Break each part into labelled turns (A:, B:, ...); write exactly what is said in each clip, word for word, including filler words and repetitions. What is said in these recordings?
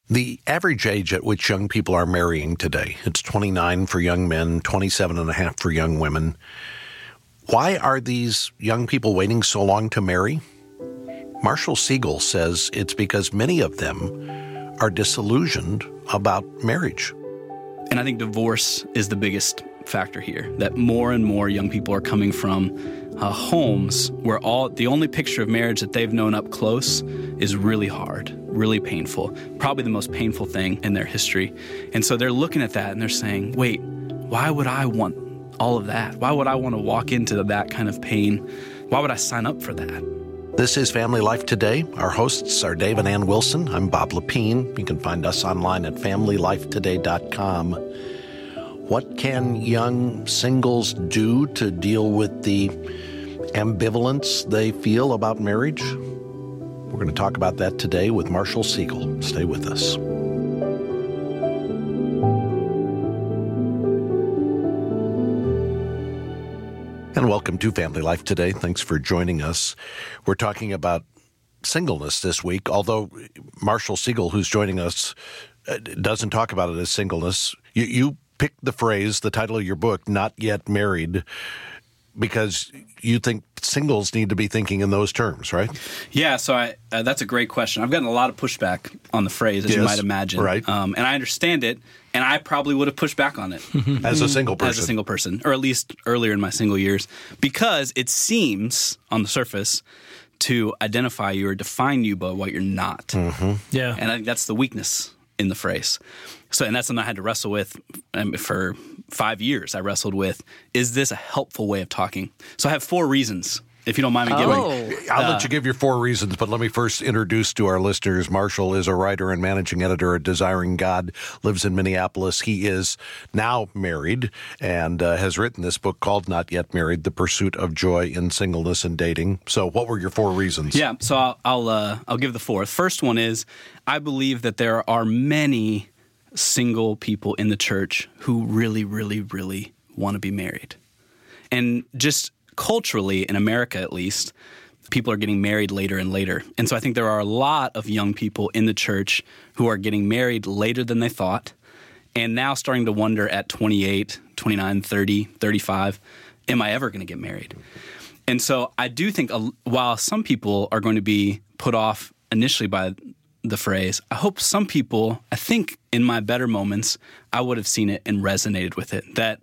A: The average age at which young people are marrying today, it's twenty-nine for young men, twenty-seven and a half for young women. Why are these young people waiting so long to marry? Marshall Segal says it's because many of them are disillusioned about marriage.
B: And I think divorce is the biggest factor here, that more and more young people are coming from uh, homes where all the only picture of marriage that they've known up close is really hard, really painful, probably the most painful thing in their history. And so they're looking at that and they're saying, wait, why would I want all of that? Why would I want to walk into that kind of pain? Why would I sign up for that?
A: This is Family Life Today. Our hosts are Dave and Ann Wilson. I'm Bob Lepine. You can find us online at family life today dot com. What can young singles do to deal with the ambivalence they feel about marriage? We're going to talk about that today with Marshall Segal. Stay with us. And welcome to Family Life Today. Thanks for joining us. We're talking about singleness this week, although Marshall Segal, who's joining us, doesn't talk about it as singleness. You, you picked the phrase, the title of your book, Not Yet Married, because you think singles need to be thinking in those terms, right?
B: Yeah, so I, uh, that's a great question. I've gotten a lot of pushback on the phrase, as
A: yes,
B: you might imagine.
A: Right.
B: Um, and I understand it, and I probably would have pushed back on it.
A: As a single person.
B: As a single person, or at least earlier in my single years, because it seems, on the surface, to identify you or define you by what you're not.
A: Mm-hmm.
C: Yeah.
B: And I think that's the weakness in the phrase. So, and that's something I had to wrestle with um, for five years. I wrestled with, is this a helpful way of talking? So I have four reasons, if you don't mind me giving.
C: Oh.
A: I'll
B: Uh,
A: let you give your four reasons, but let me first introduce to our listeners, Marshall is a writer and managing editor at Desiring God, lives in Minneapolis. He is now married and uh, has written this book called Not Yet Married, The Pursuit of Joy in Singleness and Dating. So what were your four reasons?
B: Yeah, so I'll I'll, uh, I'll give the fourth. First one is, I believe that there are many single people in the church who really, really, really want to be married. And just culturally, in America at least, people are getting married later and later. And so I think there are a lot of young people in the church who are getting married later than they thought, and now starting to wonder at twenty-eight, twenty-nine, thirty, thirty-five, am I ever going to get married? And so I do think uh, while some people are going to be put off initially by the phrase, I hope some people, I think in my better moments, I would have seen it and resonated with it, that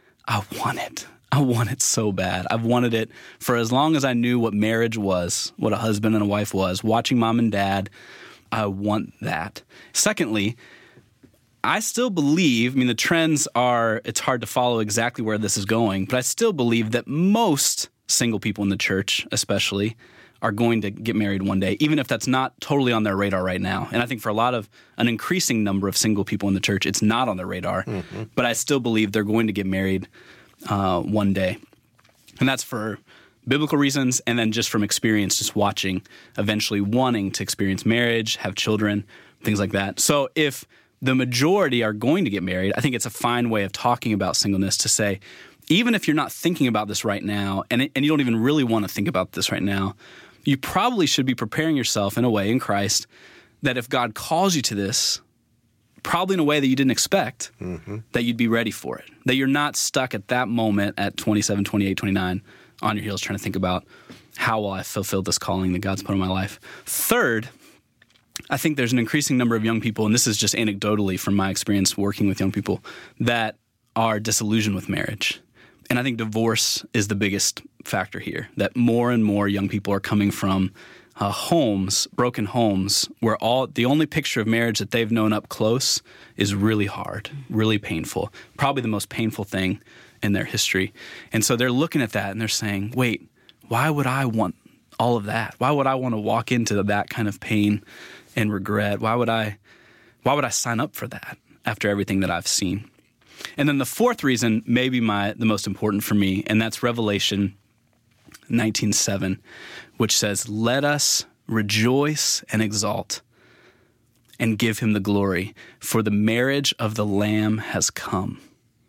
B: I want it. I want it so bad. I've wanted it for as long as I knew what marriage was, what a husband and a wife was, watching mom and dad. I want that. Secondly, I still believe, I mean, the trends are, it's hard to follow exactly where this is going, but I still believe that most single people in the church, especially, are going to get married one day, even if that's not totally on their radar right now. And I think for a lot of, an increasing number of single people in the church, it's not on their radar. Mm-hmm. But I still believe they're going to get married uh, one day. And that's for biblical reasons, and then just from experience, just watching, eventually wanting to experience marriage, have children, things like that. So if the majority are going to get married, I think it's a fine way of talking about singleness to say, even if you're not thinking about this right now, and, it, and you don't even really want to think about this right now, you probably should be preparing yourself in a way in Christ that if God calls you to this, probably in a way that you didn't expect, mm-hmm. that you'd be ready for it. That you're not stuck at that moment at twenty-seven, twenty-eight, twenty-nine on your heels trying to think about how will I fulfill this calling that God's put in my life. Third, I think there's an increasing number of young people, and this is just anecdotally from my experience working with young people, that are disillusioned with marriage. And I think divorce is the biggest factor here, that more and more young people are coming from uh, homes, broken homes, where all the only picture of marriage that they've known up close is really hard, really painful, probably the most painful thing in their history. And so they're looking at that and they're saying, wait, why would I want all of that? Why would I want to walk into that kind of pain and regret? Why would I, why would I sign up for that after everything that I've seen? And then the fourth reason may be my, the most important for me, and that's Revelation nineteen seven, which says, "Let us rejoice and exult and give him the glory, for the marriage of the Lamb has come,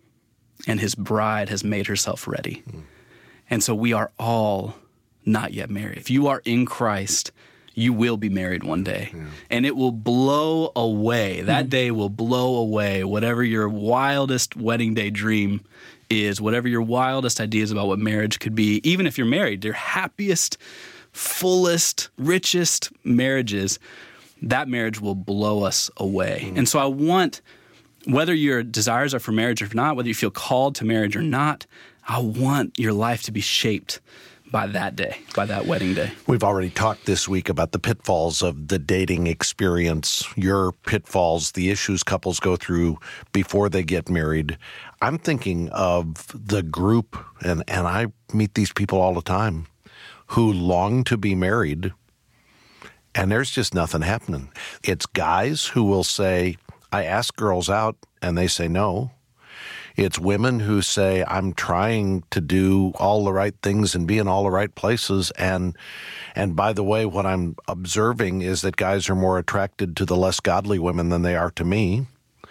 B: and his bride has made herself ready." Mm. And so we are all not yet married. If you are in Christ, you will be married one day. Yeah. And it will blow away. That mm. day will blow away whatever your wildest wedding day dream is, whatever your wildest ideas about what marriage could be. Even if you're married, your happiest, fullest, richest marriages, that marriage will blow us away. Mm. And so I want, whether your desires are for marriage or not, whether you feel called to marriage or not, I want your life to be shaped by that day, by that wedding day.
A: We've already talked this week about the pitfalls of the dating experience, your pitfalls, the issues couples go through before they get married. I'm thinking of the group, and, and I meet these people all the time, who long to be married, and there's just nothing happening. It's guys who will say, I ask girls out, and they say no. It's women who say, I'm trying to do all the right things and be in all the right places. And and by the way, what I'm observing is that guys are more attracted to the less godly women than they are to me.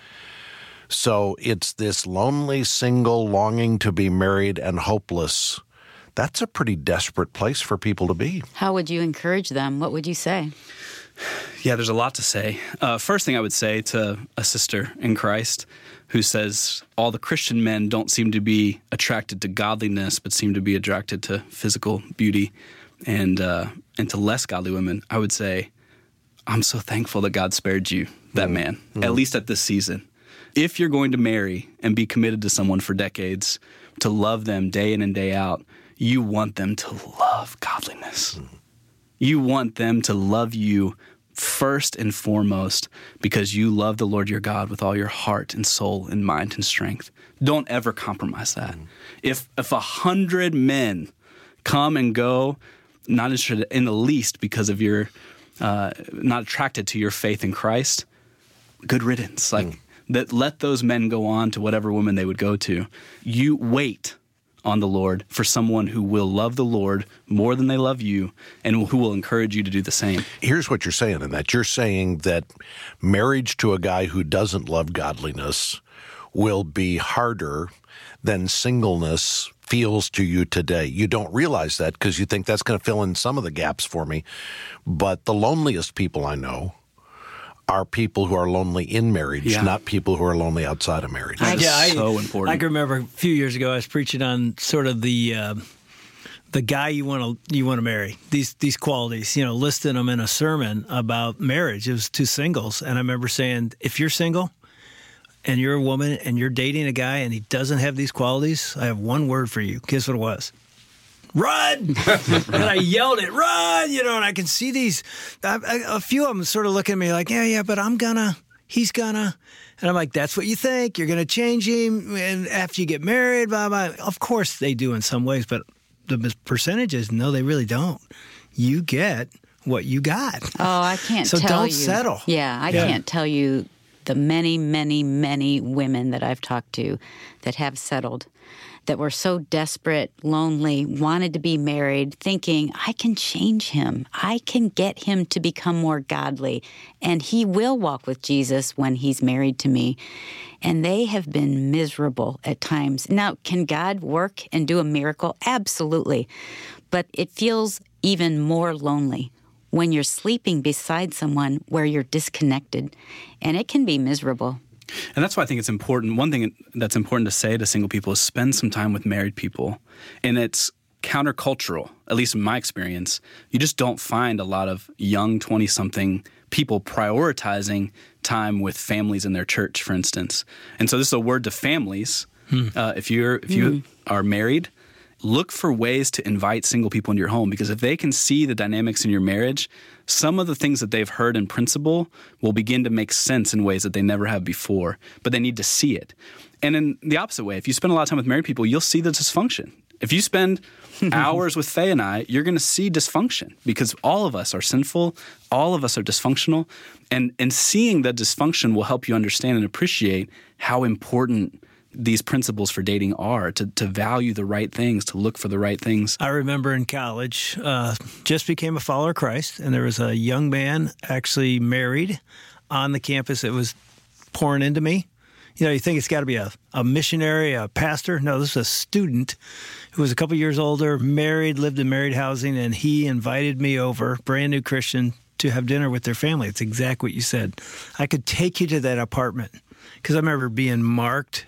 A: So it's this lonely, single, longing to be married and hopeless. That's a pretty desperate place for people to be.
C: How would you encourage them? What would you say?
B: Yeah, there's a lot to say. Uh, first thing I would say to a sister in Christ who says all the Christian men don't seem to be attracted to godliness, but seem to be attracted to physical beauty and uh, and to less godly women, I would say, I'm so thankful that God spared you, that mm. man, mm. at least at this season. If you're going to marry and be committed to someone for decades, to love them day in and day out, you want them to love godliness. Mm. You want them to love you first and foremost because you love the Lord your God with all your heart and soul and mind and strength. Don't ever compromise that. Mm. If if a hundred men come and go, not interested in the least because of your, uh, not attracted to your faith in Christ, good riddance. Like mm. that, let those men go on to whatever woman they would go to. You wait on the Lord for someone who will love the Lord more than they love you and who will encourage you to do the same.
A: Here's what you're saying in that. You're saying that marriage to a guy who doesn't love godliness will be harder than singleness feels to you today. You don't realize that because you think that's going to fill in some of the gaps for me. But the loneliest people I know are people who are lonely in marriage, yeah. not people who are lonely outside of marriage.
B: That's
D: yeah,
B: so
D: I,
B: important.
D: I can remember a few years ago I was preaching on sort of the uh, the guy you want to you want to marry. These these qualities, you know, listing them in a sermon about marriage. It was two singles, and I remember saying, if you're single and you're a woman and you're dating a guy and he doesn't have these qualities, I have one word for you. Guess what it was? Run! And I yelled it, run! You know, and I can see these, I, I, a few of them sort of looking at me like, yeah, yeah, but I'm gonna, he's gonna. And I'm like, that's what you think. You're going to change him and after you get married, blah, blah. Of course they do in some ways, but the percentages, no, they really don't. You get what you got.
C: Oh, I can't
D: so
C: tell
D: you.
C: you.
D: So don't settle.
C: Yeah, I
D: yeah.
C: can't tell you the many, many, many women that I've talked to that have settled, that were so desperate, lonely, wanted to be married, thinking, I can change him. I can get him to become more godly, and he will walk with Jesus when he's married to me. And they have been miserable at times. Now, can God work and do a miracle? Absolutely. But it feels even more lonely when you're sleeping beside someone where you're disconnected, and it can be miserable.
B: And that's why I think it's important. One thing that's important to say to single people is spend some time with married people. And it's countercultural, at least in my experience. You just don't find a lot of young twenty-something people prioritizing time with families in their church, for instance. And so this is a word to families. Hmm. Uh, if you're if you hmm. are married, look for ways to invite single people into your home, because if they can see the dynamics in your marriage, some of the things that they've heard in principle will begin to make sense in ways that they never have before, but they need to see it. And in the opposite way, if you spend a lot of time with married people, you'll see the dysfunction. If you spend hours with Faye and I, you're going to see dysfunction, because all of us are sinful, all of us are dysfunctional, and, and seeing that dysfunction will help you understand and appreciate how important these principles for dating are, to, to value the right things, to look for the right things.
D: I remember in college, uh, just became a follower of Christ, and there was a young man actually married on the campus that was pouring into me. You know, you think it's got to be a, a missionary, a pastor. No, this is a student who was a couple years older, married, lived in married housing, and he invited me over, brand new Christian, to have dinner with their family. It's exactly what you said. I could take you to that apartment because I remember being marked,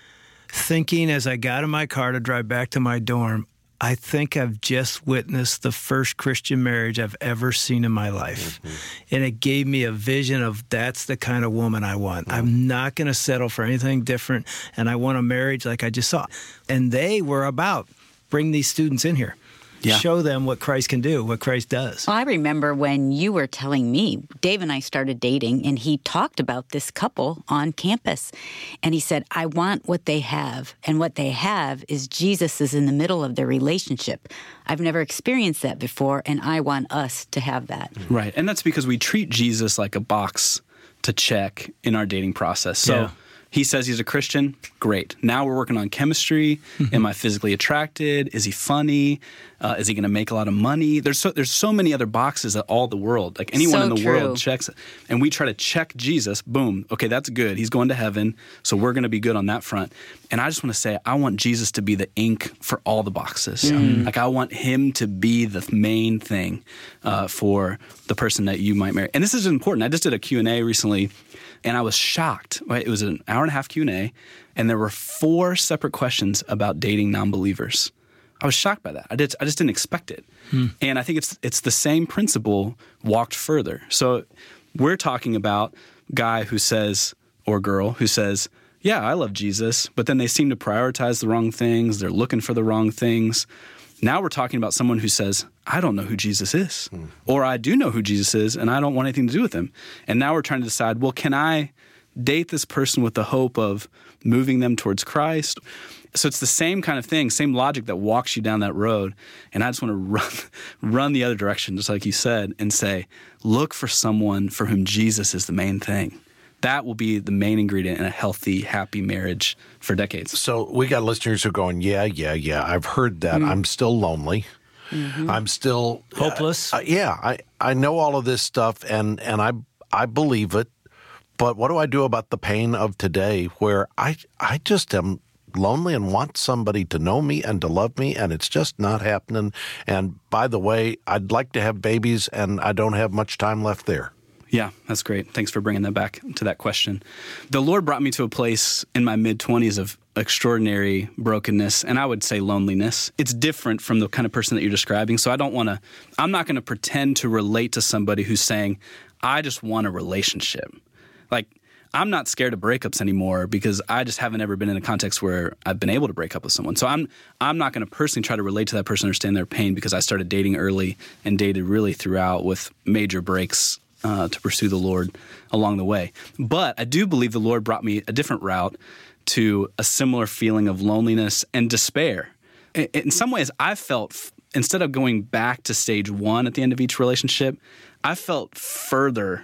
D: thinking as I got in my car to drive back to my dorm, I think I've just witnessed the first Christian marriage I've ever seen in my life. Mm-hmm. And it gave me a vision of that's the kind of woman I want. Mm-hmm. I'm not going to settle for anything different, and I want a marriage like I just saw. And they were about, bring these students in here. Yeah. Show them what Christ can do, what Christ does.
C: Well, I remember when you were telling me, Dave and I started dating, and he talked about this couple on campus. And he said, I want what they have. And what they have is Jesus is in the middle of their relationship. I've never experienced that before, and I want us to have that.
B: Right. And that's because we treat Jesus like a box to check in our dating process. So yeah. He says he's a Christian. Great. Now we're working on chemistry. Am I physically attracted? Is he funny? Uh, is he going to make a lot of money? There's so, there's so many other boxes that all the world, like anyone
C: so
B: in the
C: true.
B: world checks it. And we try to check Jesus. Boom. Okay, that's good. He's going to heaven. So we're going to be good on that front. And I just want to say, I want Jesus to be the ink for all the boxes. Mm. Like I want him to be the main thing uh, for the person that you might marry. And this is important. I just did a Q and A recently, and I was shocked. Right? It was an hour and a half Q and A, and there were four separate questions about dating non-believers. I was shocked by that. I did. I just didn't expect it. Hmm. And I think it's it's the same principle walked further. So we're talking about guy who says, or girl who says, yeah, I love Jesus, but then they seem to prioritize the wrong things. They're looking for the wrong things. Now we're talking about someone who says, I don't know who Jesus is, hmm. or I do know who Jesus is, and I don't want anything to do with him. And now we're trying to decide, well, can I date this person with the hope of moving them towards Christ? So it's the same kind of thing, same logic that walks you down that road. And I just want to run, run the other direction, just like you said, and say, look for someone for whom Jesus is the main thing. That will be the main ingredient in a healthy, happy marriage for decades.
A: So we got listeners who are going, yeah, yeah, yeah, I've heard that. Mm-hmm. I'm still lonely. Mm-hmm. I'm still
D: hopeless.
A: Uh, uh, yeah, I, I know all of this stuff, and, and I I believe it. But what do I do about the pain of today where I I just am lonely and want somebody to know me and to love me, and it's just not happening. And by the way, I'd like to have babies, and I don't have much time left there.
B: Yeah, that's great. Thanks for bringing that back to that question. The Lord brought me to a place in my mid-twenties of extraordinary brokenness, and I would say loneliness. It's different from the kind of person that you're describing, so I don't want to, I'm not going to pretend to relate to somebody who's saying, I just want a relationship. Like, I'm not scared of breakups anymore because I just haven't ever been in a context where I've been able to break up with someone. So I'm I'm not going to personally try to relate to that person or understand their pain because I started dating early and dated really throughout with major breaks uh, to pursue the Lord along the way. But I do believe the Lord brought me a different route to a similar feeling of loneliness and despair. In, in some ways, I felt, instead of going back to stage one at the end of each relationship, I felt further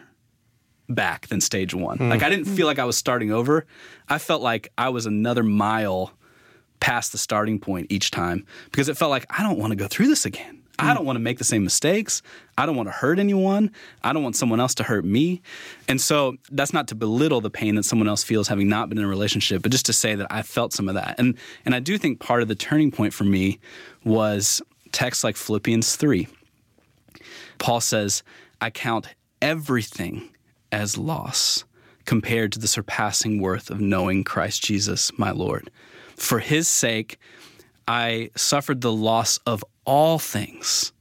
B: back than stage one. Mm. Like I didn't feel like I was starting over. I felt like I was another mile past the starting point each time because it felt like I don't want to go through this again. Mm. I don't want to make the same mistakes. I don't want to hurt anyone. I don't want someone else to hurt me. And so that's not to belittle the pain that someone else feels having not been in a relationship, but just to say that I felt some of that. And and I do think part of the turning point for me was texts like Philippians three. Paul says, I count everything as loss compared to the surpassing worth of knowing Christ Jesus, my Lord. For his sake, I suffered the loss of all things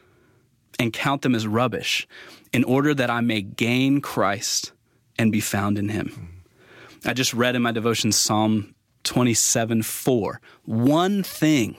B: and count them as rubbish in order that I may gain Christ and be found in him. I just read in my devotion Psalm twenty-seven four. One thing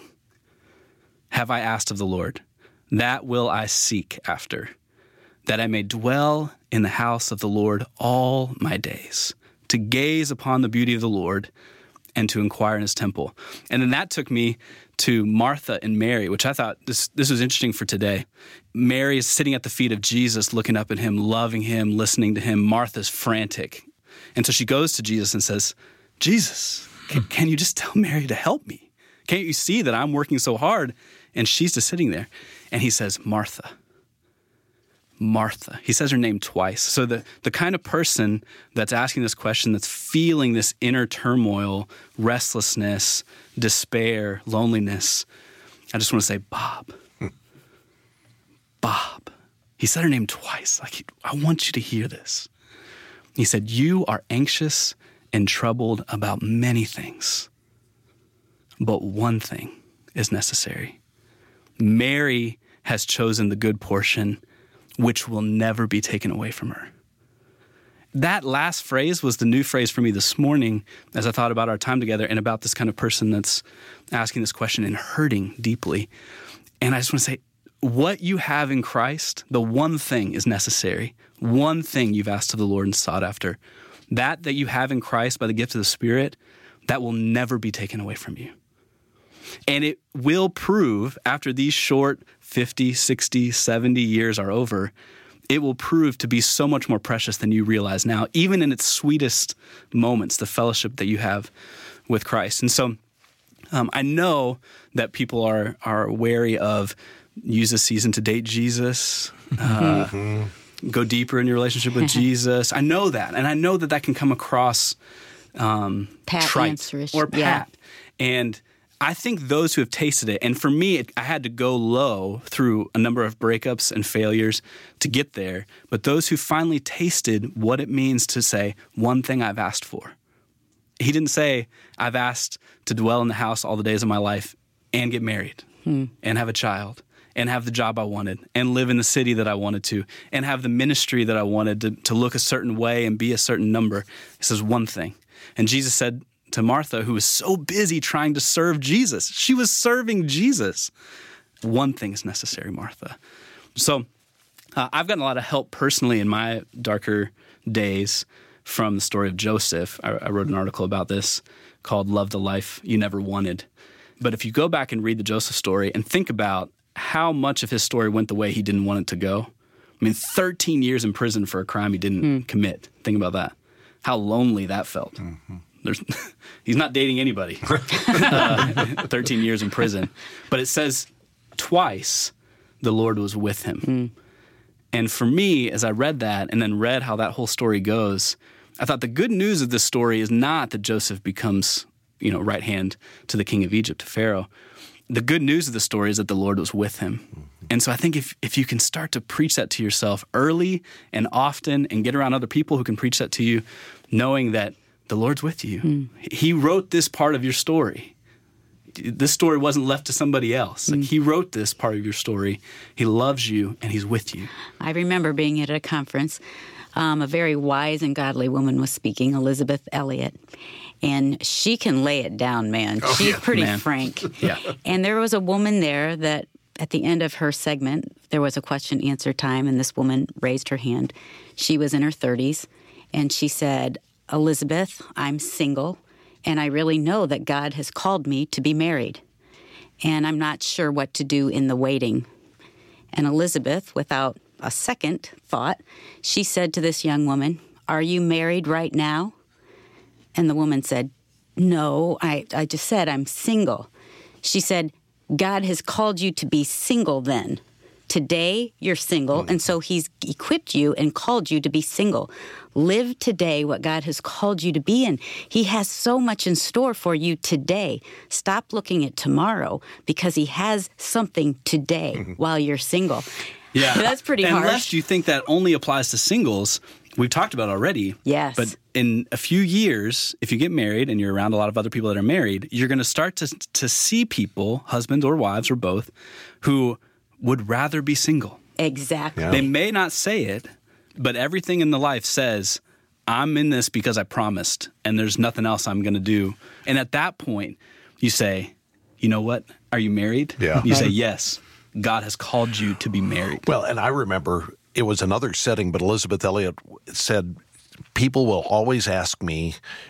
B: have I asked of the Lord, that will I seek after, that I may dwell in the house of the Lord all my days, to gaze upon the beauty of the Lord and to inquire in his temple. And then that took me to Martha and Mary, which I thought this this was interesting for today. Mary is sitting at the feet of Jesus, looking up at him, loving him, listening to him. Martha's frantic. And so she goes to Jesus and says, Jesus, can, can you just tell Mary to help me? Can't you see that I'm working so hard? And she's just sitting there. And he says, Martha, Martha. He says her name twice. So the, the kind of person that's asking this question, that's feeling this inner turmoil, restlessness, despair, loneliness, I just want to say, Bob. Hmm. Bob. He said her name twice. Like, I want you to hear this. He said, you are anxious and troubled about many things, but one thing is necessary. Mary has chosen the good portion, which will never be taken away from her. That last phrase was the new phrase for me this morning as I thought about our time together and about this kind of person that's asking this question and hurting deeply. And I just want to say, what you have in Christ, the one thing is necessary. One thing you've asked of the Lord and sought after. That that you have in Christ by the gift of the Spirit, that will never be taken away from you. And it will prove, after these short fifty, sixty, seventy years are over, it will prove to be so much more precious than you realize now, even in its sweetest moments, the fellowship that you have with Christ. And so um, I know that people are are wary of use this season to date Jesus, uh, mm-hmm. go deeper in your relationship with Jesus. I know that, and I know that that can come across um,
C: pat
B: trite
C: answers.
B: or pat.
C: Yeah.
B: And I think those who have tasted it, and for me, it, I had to go low through a number of breakups and failures to get there, but those who finally tasted what it means to say, one thing I've asked for. He didn't say, I've asked to dwell in the house all the days of my life and get married hmm. and have a child and have the job I wanted and live in the city that I wanted to and have the ministry that I wanted to, to look a certain way and be a certain number. He says one thing. And Jesus said to Martha, who was so busy trying to serve Jesus, she was serving Jesus. One thing is necessary, Martha. So uh, I've gotten a lot of help personally in my darker days from the story of Joseph. I, I wrote an article about this called Love the Life You Never Wanted. But if you go back and read the Joseph story and think about how much of his story went the way he didn't want it to go. I mean, thirteen years in prison for a crime he didn't mm. commit. Think about that. How lonely that felt. Mm-hmm. There's, he's not dating anybody. uh, thirteen years in prison. But it says twice the Lord was with him. Mm. And for me, as I read that and then read how that whole story goes, I thought the good news of this story is not that Joseph becomes, you know, right hand to the king of Egypt, to Pharaoh. The good news of the story is that the Lord was with him. Mm-hmm. And so I think if, if you can start to preach that to yourself early and often and get around other people who can preach that to you, knowing that the Lord's with you. Mm. He wrote this part of your story. This story wasn't left to somebody else. Like, mm. he wrote this part of your story. He loves you, and he's with you.
C: I remember being at a conference. Um, a very wise and godly woman was speaking, Elizabeth Elliot. And she can lay it down, man. Oh, She's yeah, pretty man. frank.
B: yeah.
C: And there was a woman there that at the end of her segment, there was a question answer time, and this woman raised her hand. She was in her thirties, and she said, Elizabeth, I'm single, and I really know that God has called me to be married, and I'm not sure what to do in the waiting. And Elizabeth, without a second thought, she said to this young woman, are you married right now? And the woman said, no, I, I just said I'm single. She said, God has called you to be single then. Today, you're single, and so he's equipped you and called you to be single. Live today what God has called you to be in. He has so much in store for you today. Stop looking at tomorrow because he has something today mm-hmm. while you're single.
B: Yeah.
C: That's pretty
B: and
C: harsh.
B: Unless you think that only applies to singles, we've talked about already.
C: Yes.
B: But in a few years, if you get married and you're around a lot of other people that are married, you're going to start to to see people, husbands or wives or both, who would rather be single.
C: Exactly.
B: Yeah. They may not say it, but everything in the life says, I'm in this because I promised, and there's nothing else I'm going to do. And at that point, you say, you know what? Are you married?
A: Yeah.
B: You say, yes. God has called you to be married.
A: Well, and I remember it was another setting, but Elizabeth Elliot said, people will always ask me,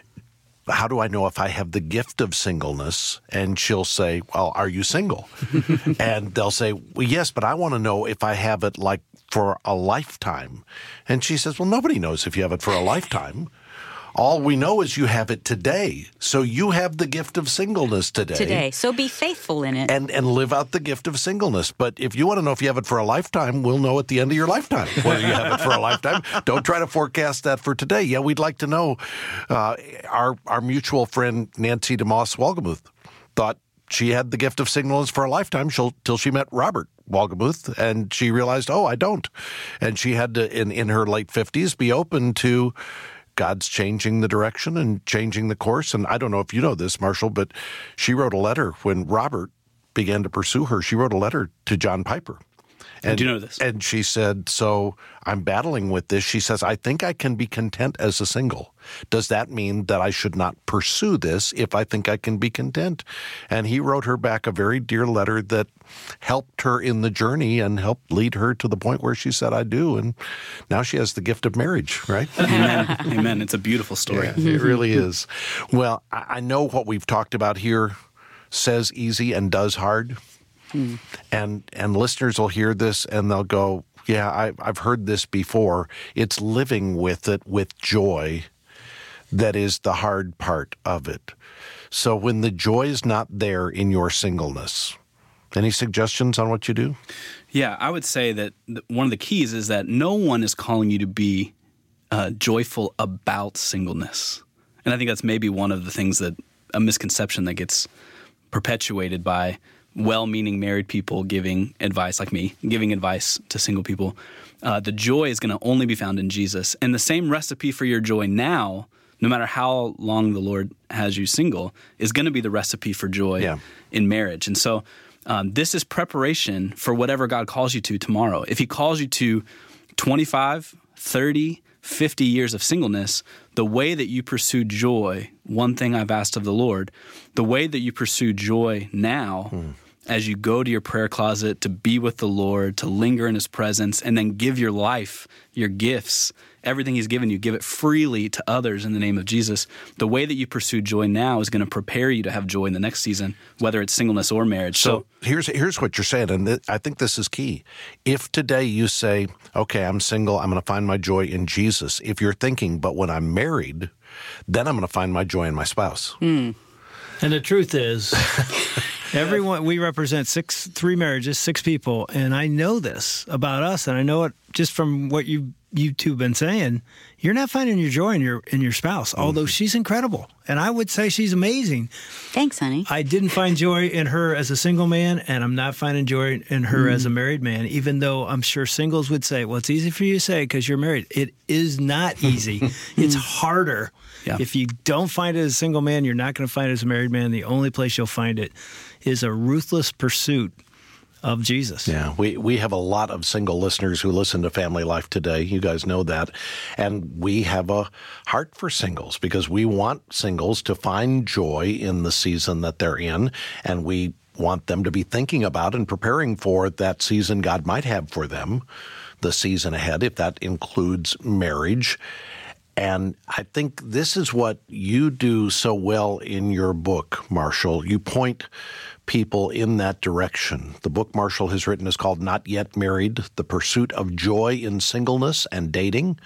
A: how do I know if I have the gift of singleness? And she'll say, well, are you single? And they'll say, well, yes, but I want to know if I have it like for a lifetime. And she says, well, nobody knows if you have it for a lifetime. All we know is you have it today. So you have the gift of singleness today.
C: Today. So be faithful in it.
A: And and live out the gift of singleness. But if you want to know if you have it for a lifetime, we'll know at the end of your lifetime whether you have it for a lifetime. Don't try to forecast that for today. Yeah, we'd like to know. Uh, our, our mutual friend, Nancy DeMoss Wolgemuth, thought she had the gift of singleness for a lifetime till she met Robert Wolgemuth, and she realized, oh, I don't. And she had to, in, in her late fifties, be open to God's changing the direction and changing the course. And I don't know if you know this, Marshall, but she wrote a letter when Robert began to pursue her. She wrote a letter to John Piper. And,
B: I do know this.
A: And she said, so I'm battling with this. She says, I think I can be content as a single. Does that mean that I should not pursue this if I think I can be content? And he wrote her back a very dear letter that helped her in the journey and helped lead her to the point where she said, I do. And now she has the gift of marriage, right?
B: Amen. Amen. It's a beautiful story.
A: Yeah, it really is. Well, I know what we've talked about here says easy and does hard. Hmm. And and listeners will hear this and they'll go, yeah, I, I've heard this before. It's living with it with joy that is the hard part of it. So when the joy is not there in your singleness, any suggestions on what you do?
B: Yeah, I would say that one of the keys is that no one is calling you to be uh, joyful about singleness. And I think that's maybe one of the things that a misconception that gets perpetuated by well-meaning married people giving advice, like me, giving advice to single people. Uh, the joy is going to only be found in Jesus. And the same recipe for your joy now, no matter how long the Lord has you single, is going to be the recipe for joy yeah. in marriage. And so um, this is preparation for whatever God calls you to tomorrow. If he calls you to twenty-five, thirty, fifty years of singleness, the way that you pursue joy, one thing I've asked of the Lord, the way that you pursue joy now, mm. as you go to your prayer closet to be with the Lord, to linger in his presence, and then give your life, your gifts, everything he's given you, give it freely to others in the name of Jesus. The way that you pursue joy now is going to prepare you to have joy in the next season, whether it's singleness or marriage.
A: So, so here's here's what you're saying, and th- I think this is key. If today you say, okay, I'm single, I'm going to find my joy in Jesus. If you're thinking, but when I'm married, then I'm going to find my joy in my spouse.
D: Mm. And the truth is, everyone, we represent six, three marriages, six people, and I know this about us, and I know it just from what you you two have been saying. You're not finding your joy in your in your spouse, mm-hmm. although she's incredible, and I would say she's amazing.
C: Thanks, honey.
D: I didn't find joy in her as a single man, and I'm not finding joy in her mm. as a married man, even though I'm sure singles would say, well, it's easy for you to say because you're married. It is not easy. It's harder. Yeah. If you don't find it as a single man, you're not going to find it as a married man. The only place you'll find it is a ruthless pursuit of Jesus.
A: Yeah, we, we have a lot of single listeners who listen to Family Life Today. You guys know that. And we have a heart for singles because we want singles to find joy in the season that they're in, and we want them to be thinking about and preparing for that season God might have for them, the season ahead, if that includes marriage. And I think this is what you do so well in your book, Marshall. You point people in that direction. The book Marshall has written is called Not Yet Married, The Pursuit of Joy in Singleness and Dating.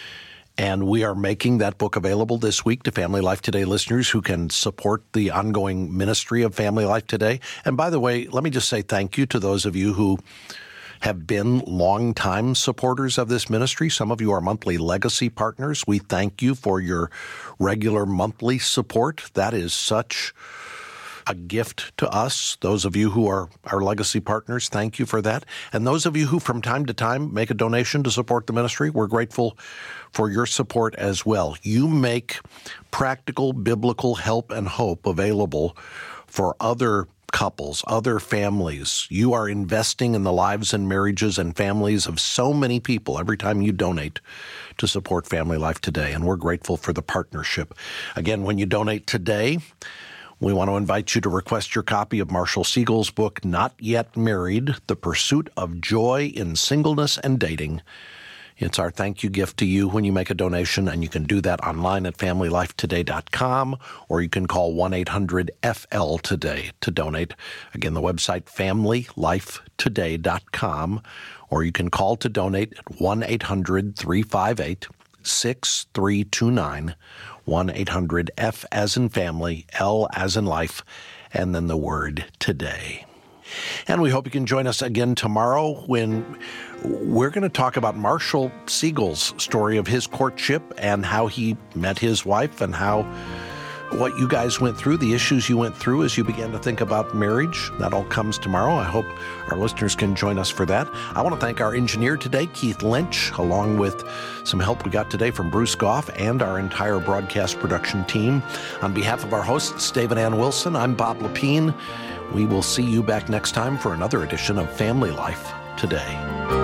A: And we are making that book available this week to Family Life Today listeners who can support the ongoing ministry of Family Life Today. And by the way, let me just say thank you to those of you who have been longtime supporters of this ministry. Some of you are monthly legacy partners. We thank you for your regular monthly support. That is such a gift to us. Those of you who are our legacy partners, thank you for that. And those of you who from time to time make a donation to support the ministry, we're grateful for your support as well. You make practical biblical help and hope available for other couples, other families. You are investing in the lives and marriages and families of so many people every time you donate to support Family Life Today, and we're grateful for the partnership. Again, when you donate today, we want to invite you to request your copy of Marshall Siegel's book, Not Yet Married, The Pursuit of Joy in Singleness and Dating. It's our thank you gift to you when you make a donation, and you can do that online at family life today dot com, or you can call one eight hundred F L today to donate. Again, the website family life today dot com, or you can call to donate at one eight hundred three five eight six three two nine, one eight hundred F as in family, L as in life, and then the word today. And we hope you can join us again tomorrow when we're going to talk about Marshall Siegel's story of his courtship and how he met his wife and how what you guys went through, the issues you went through as you began to think about marriage. That all comes tomorrow. I hope our listeners can join us for that. I want to thank our engineer today, Keith Lynch, along with some help we got today from Bruce Goff and our entire broadcast production team. On behalf of our hosts, Dave and Ann Wilson, I'm Bob Lepine. We will see you back next time for another edition of Family Life Today.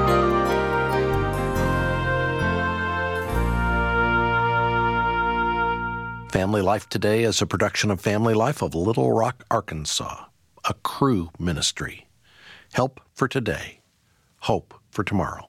A: Family Life Today is a production of Family Life of Little Rock, Arkansas, a Cru ministry. Help for today, hope for tomorrow.